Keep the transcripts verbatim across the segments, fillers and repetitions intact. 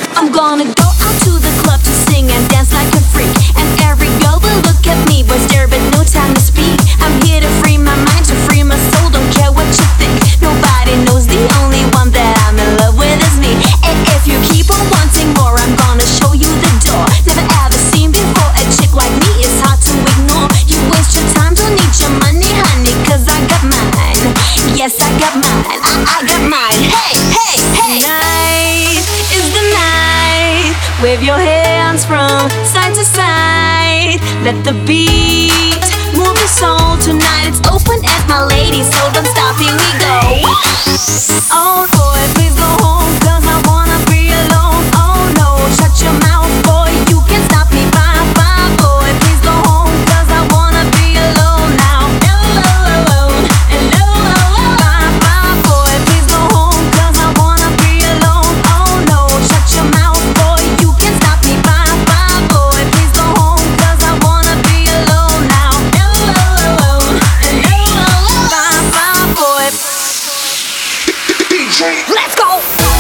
I'm gonna go out to the club to sing and dance like a freak, and every girl will look at me but stare, but no time to speak. I'm here to free my mind, to free my soul, don't care what you think. Nobody knows the only one that I'm in love with is me. And if you keep on wanting more, I'm gonna show you the door. Never ever seen before a chick like me, it's hard to ignore. You waste your time, don't need your money, honey, cause I got mine. Yes, I got mine, I, I got mine. Hey, hey, hey. Tonight is the night. Wave your hands from side to side. Let the beat move your soul. Tonight it's open as my lady, so don't stop, here we go. Oh boy, please go home, cause I wanna be alone. Oh no, shut your mouth, boy, you can't stop me. Bye, bye, boy, please go home, cause I wanna be alone now. Alone, alone, bye, bye, boy, please go home, cause I wanna be alone. Oh no, shut your mouth, boy, you can't stop me. Bye, bye, boy, please go home, cause I wanna be alone now. Alone, alone, bye, bye, boy. Let's go!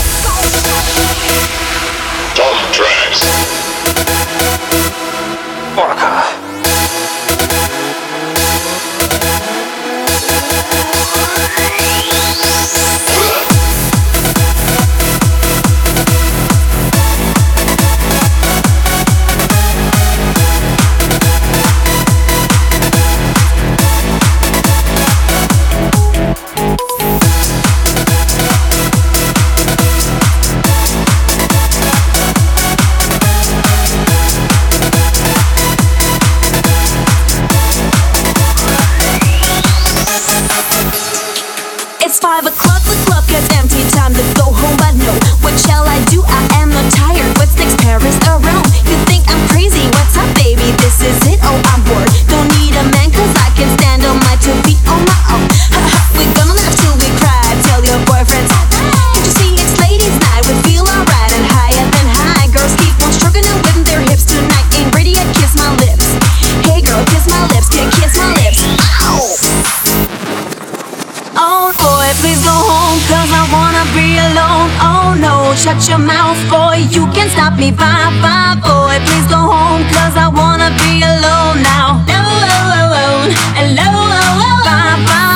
Dog tracks. Orca. It's five o'clock, the club gets empty, time to go home, but no. What shall I do? I am not tired. What's next, Paris or Rome? You think I'm crazy? What's up, baby? This is it? Oh, I'm bored. Don't need a man, cause I can stand on my two feet on my own. Ha ha, we're gonna laugh till we cry. Tell your boyfriends, can't you see it's ladies' night? We feel alright and higher than high. Girls keep on struggling with their hips tonight. Ain't ready yet, kiss my lips. Hey girl, kiss my lips, kiss, kiss my lips. Ow! Oh boy, please go home, cause I wanna be alone. Oh no, shut your mouth, boy, you can't stop me. Bye, bye, boy, please go home, cause I wanna be alone now. Alone, alone, bye, bye.